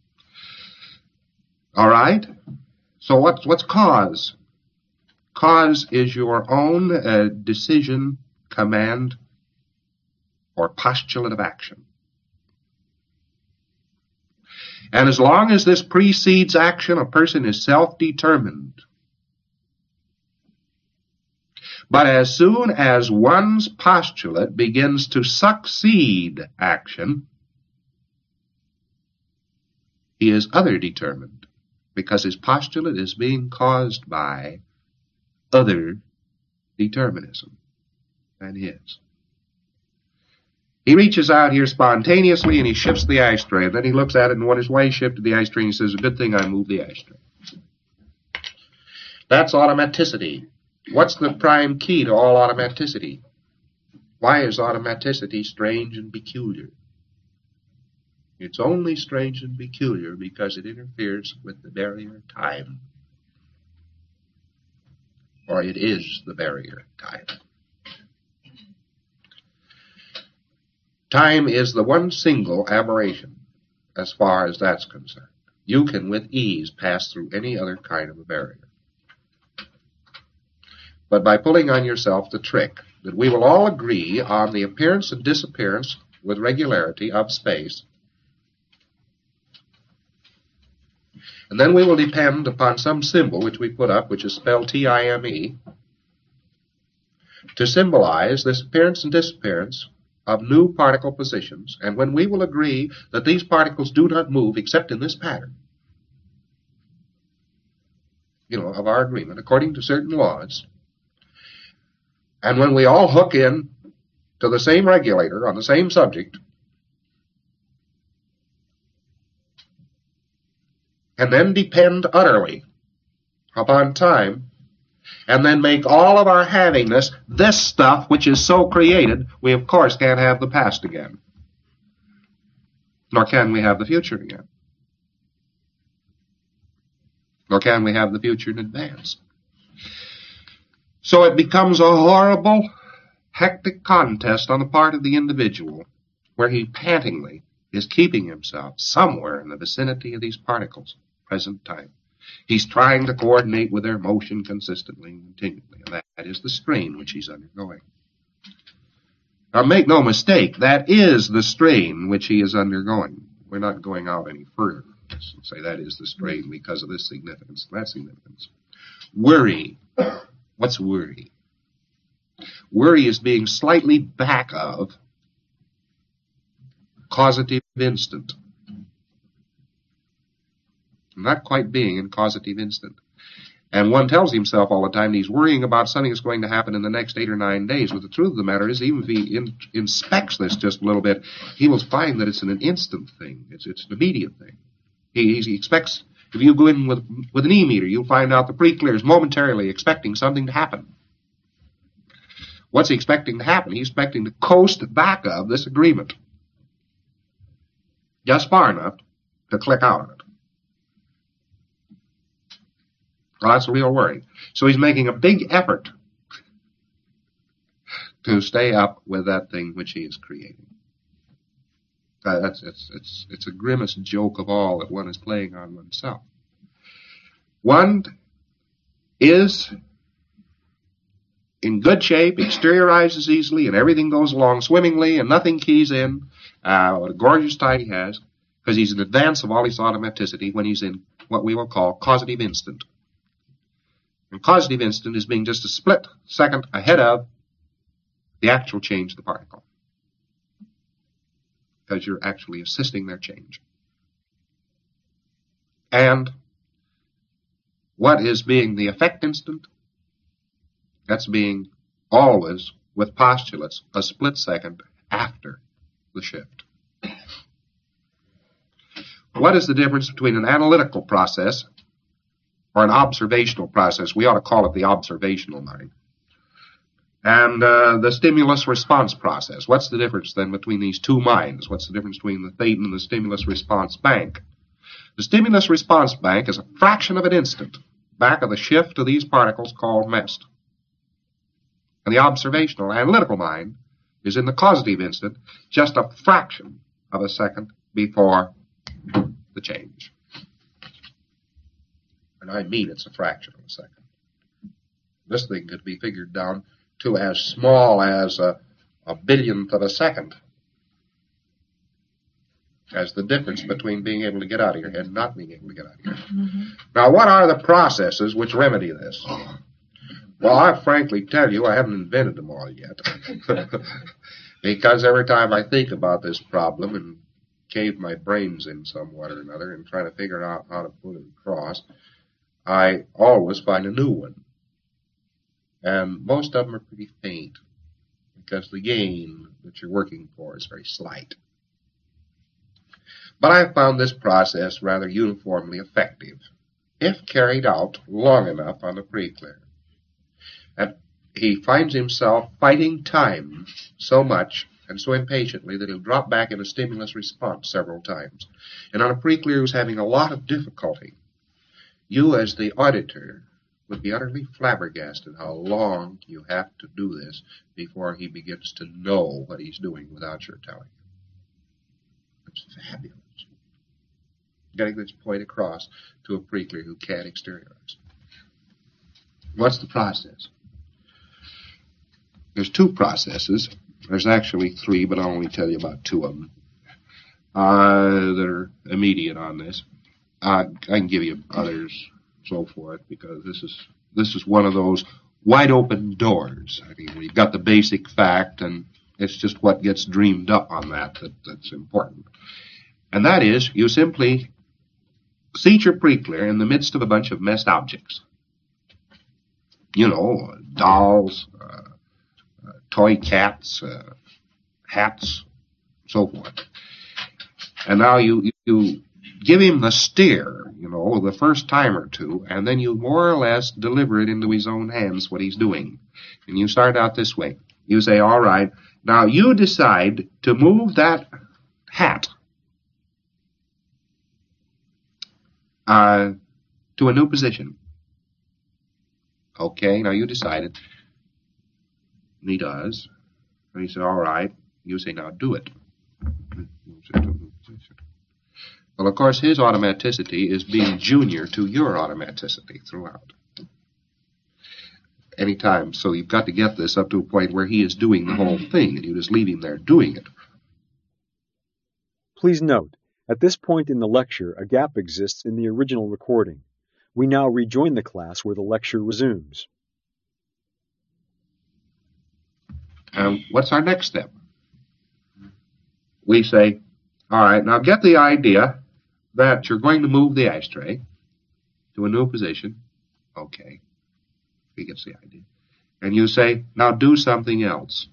All right? So what's, what's cause? Cause is your own uh, decision, command, or postulate of action. And as long as this precedes action, a person is self-determined. But as soon as one's postulate begins to succeed action, he is other determined, because his postulate is being caused by other determinism than his. He reaches out here spontaneously and he shifts the ashtray, and then he looks at it, and when his way shifted the ashtray, and he says, a good thing I moved the ashtray. That's automaticity. What's the prime key to all automaticity? Why is automaticity strange and peculiar? It's only strange and peculiar because it interferes with the barrier time. Or it is the barrier time. Time is the one single aberration as far as that's concerned. You can with ease pass through any other kind of a barrier. But by pulling on yourself the trick that we will all agree on the appearance and disappearance with regularity of space, And then we will depend upon some symbol which we put up, which is spelled T I M E, to symbolize this appearance and disappearance of new particle positions. And when we will agree that these particles do not move except in this pattern, you know, of our agreement, according to certain laws, and when we all hook in to the same regulator on the same subject, and then depend utterly upon time, and then make all of our havingness this stuff which is so created, we of course can't have the past again, nor can we have the future again, nor can we have the future in advance. So it becomes a horrible, hectic contest on the part of the individual, where he pantingly is keeping himself somewhere in the vicinity of these particles, present time. He's trying to coordinate with their motion consistently and continually, and that is the strain which he's undergoing. Now, make no mistake, that is the strain which he is undergoing. We're not going out any further and say that is the strain because of this significance and that significance. Worry. What's worry? Worry is being slightly back of causative instant. Not quite being in causative instant. And one tells himself all the time he's worrying about something that's going to happen in the next eight or nine days. But the truth of the matter is, even if he in, inspects this just a little bit, he will find that it's an instant thing. It's, it's an immediate thing. He, he expects, if you go in with, with an e-meter, you'll find out the pre-clear is momentarily expecting something to happen. What's he expecting to happen? He's expecting to coast back of this agreement just far enough to click out of it. Well, that's a real worry. So he's making a big effort to stay up with that thing which he is creating. Uh, that's, it's, it's, it's a grimmest joke of all that one is playing on oneself. One is in good shape, exteriorizes easily, and everything goes along swimmingly, and nothing keys in. Uh, what a gorgeous time he has, because he's in advance of all his automaticity when he's in what we will call causative instant. And causative instant is being just a split second ahead of the actual change of the particle, because you're actually assisting their change. And what is being the effect instant? That's being always, with postulates, a split second after the shift. What is the difference between an analytical process or an observational process? We ought to call it the observational mind. And uh, the stimulus-response process. What's the difference then between these two minds? What's the difference between the thetan and the stimulus-response bank? The stimulus-response bank is a fraction of an instant back of the shift of these particles called M E S T. And the observational, analytical mind is in the causative instant, just a fraction of a second before the change. And I mean it's a fraction of a second. This thing could be figured down to as small as a, a billionth of a second as the difference between being able to get out of your head and not being able to get out of your head. Mm-hmm. Now, what are the processes which remedy this? Well, I frankly tell you, I haven't invented them all yet. Because every time I think about this problem and cave my brains in somewhat or another and try to figure out how to put it across, I always find a new one. And most of them are pretty faint, because the gain that you're working for is very slight. But I found this process rather uniformly effective, if carried out long enough on the pre-clear. And he finds himself fighting time so much and so impatiently that he'll drop back in a stimulus response several times. And on a pre-clear who's having a lot of difficulty, you as the auditor would be utterly flabbergasted how long you have to do this before he begins to know what he's doing without your telling him. It's fabulous. Getting this point across to a pre-clear who can't exteriorize. What's the process? There's two processes. There's actually three, but I'll only tell you about two of them uh, that are immediate on this. Uh, I can give you others, so forth, because this is this is one of those wide open doors. I mean, we've got the basic fact, and it's just what gets dreamed up on that, that that's important. And that is, you simply seat your pre-clear in the midst of a bunch of messed objects. You know, dolls, uh, uh, toy cats, uh, hats, so forth. And now you, you give him the steer, you know, the first time or two, and then you more or less deliver it into his own hands what he's doing. And you start out this way. You say, all right, now you decide to move that hat uh, to a new position. Okay, now you decided. And he does. And he said, all right. You say, now do it. Well, of course, his automaticity is being junior to your automaticity throughout. Anytime. So you've got to get this up to a point where he is doing the whole thing, and you just leave him there doing it. Please note, at this point in the lecture, a gap exists in the original recording. We now rejoin the class where the lecture resumes. And what's our next step? We say, all right, now get the idea that you're going to move the ashtray to a new position. Okay. He gets the idea. And you say, now do something else.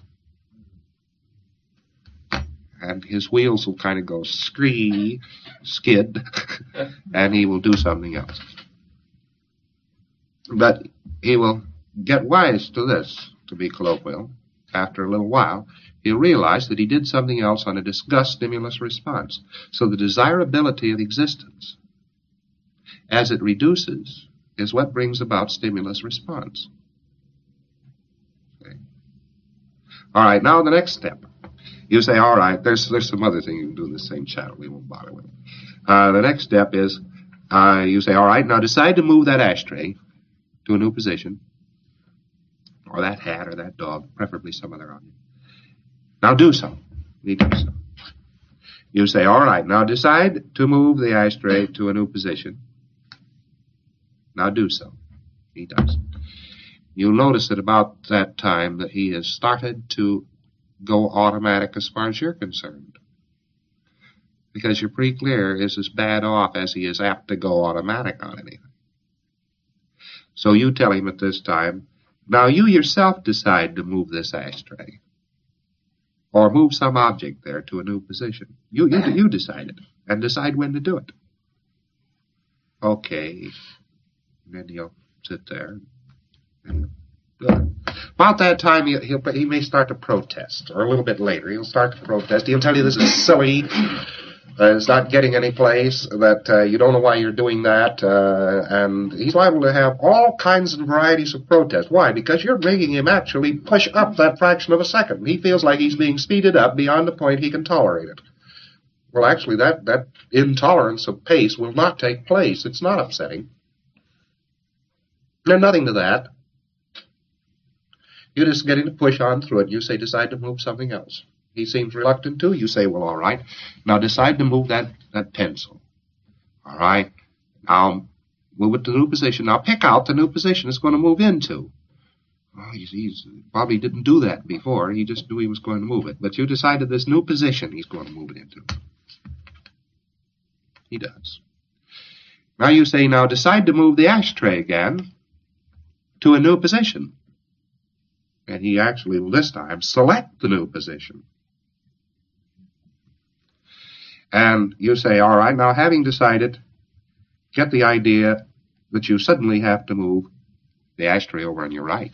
And his wheels will kind of go scree, skid, and he will do something else. But he will get wise to this, to be colloquial. After a little while, he'll realize that he did something else on a disgust stimulus response. So the desirability of existence, as it reduces, is what brings about stimulus response. Okay. All right, now the next step. You say, all right, there's there's some other thing you can do in the same channel. We won't bother with it. Uh, the next step is, uh, you say, all right, now decide to move that ashtray to a new position, or that hat, or that dog, preferably some other object. Now do so. He does so. You say, all right, now decide to move the ashtray to a new position. Now do so. He does. You'll notice at about that time that he has started to go automatic as far as you're concerned. Because your pre-clear is as bad off as he is apt to go automatic on anything. So you tell him at this time, now you yourself decide to move this ashtray. Or move some object there to a new position. You, you, you decide it. And decide when to do it. Okay. And then he'll sit there and do it. About that time, he'll, he'll, he may start to protest, or a little bit later. He'll start to protest. He'll tell you this is silly, uh, it's not getting any place, that uh, you don't know why you're doing that, uh, and he's liable to have all kinds and varieties of protest. Why? Because you're making him actually push up that fraction of a second. He feels like he's being speeded up beyond the point he can tolerate it. Well, actually, that, that intolerance of pace will not take place. It's not upsetting. There's nothing to that. You're just getting to push on through it. You say, decide to move something else. He seems reluctant to. You say, well, all right. Now decide to move that, that pencil. All right. Now move it to the new position. Now pick out the new position it's going to move into. Oh, he's, he's probably didn't do that before. He just knew he was going to move it. But you decided this new position he's going to move it into. He does. Now you say, now decide to move the ashtray again to a new position. And he actually will this time select the new position. And you say, all right, now having decided, get the idea that you suddenly have to move the ashtray over on your right.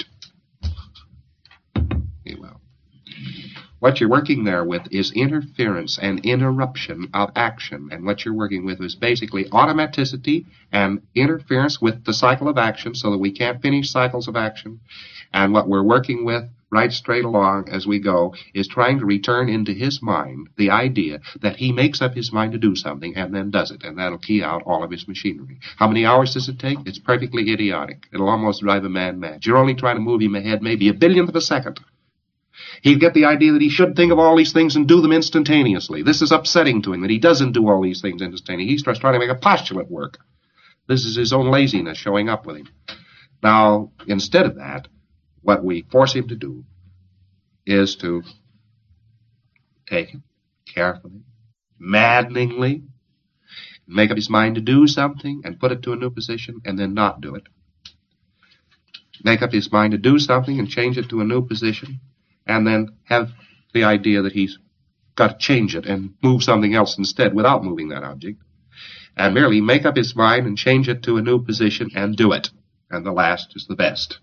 He will. What you're working there with is interference and interruption of action. And what you're working with is basically automaticity and interference with the cycle of action so that we can't finish cycles of action. And what we're working with right straight along as we go is trying to return into his mind the idea that he makes up his mind to do something and then does it. And that'll key out all of his machinery. How many hours does it take? It's perfectly idiotic. It'll almost drive a man mad. You're only trying to move him ahead maybe a billionth of a second. He'd get the idea that he should think of all these things and do them instantaneously. This is upsetting to him, that he doesn't do all these things instantaneously. He starts trying to make a postulate work. This is his own laziness showing up with him. Now, instead of that, what we force him to do is to take it carefully, maddeningly, make up his mind to do something and put it to a new position and then not do it. Make up his mind to do something and change it to a new position and then have the idea that he's got to change it and move something else instead without moving that object. And merely make up his mind and change it to a new position and do it. And the last is the best.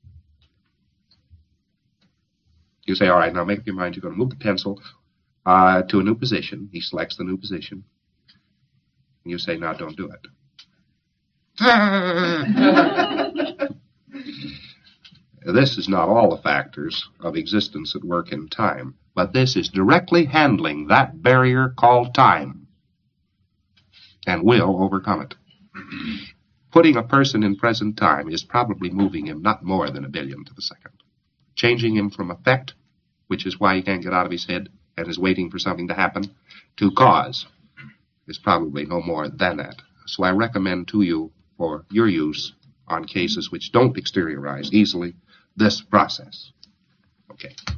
You say, all right, now make up your mind. You're going to move the pencil uh, to a new position. He selects the new position. And you say, now don't do it. This is not all the factors of existence at work in time, but this is directly handling that barrier called time, and will overcome it. Putting a person in present time is probably moving him not more than a billionth of a second. Changing him from effect, which is why he can't get out of his head and is waiting for something to happen, to cause is probably no more than that. So I recommend to you, for your use on cases which don't exteriorize easily, this process. Okay.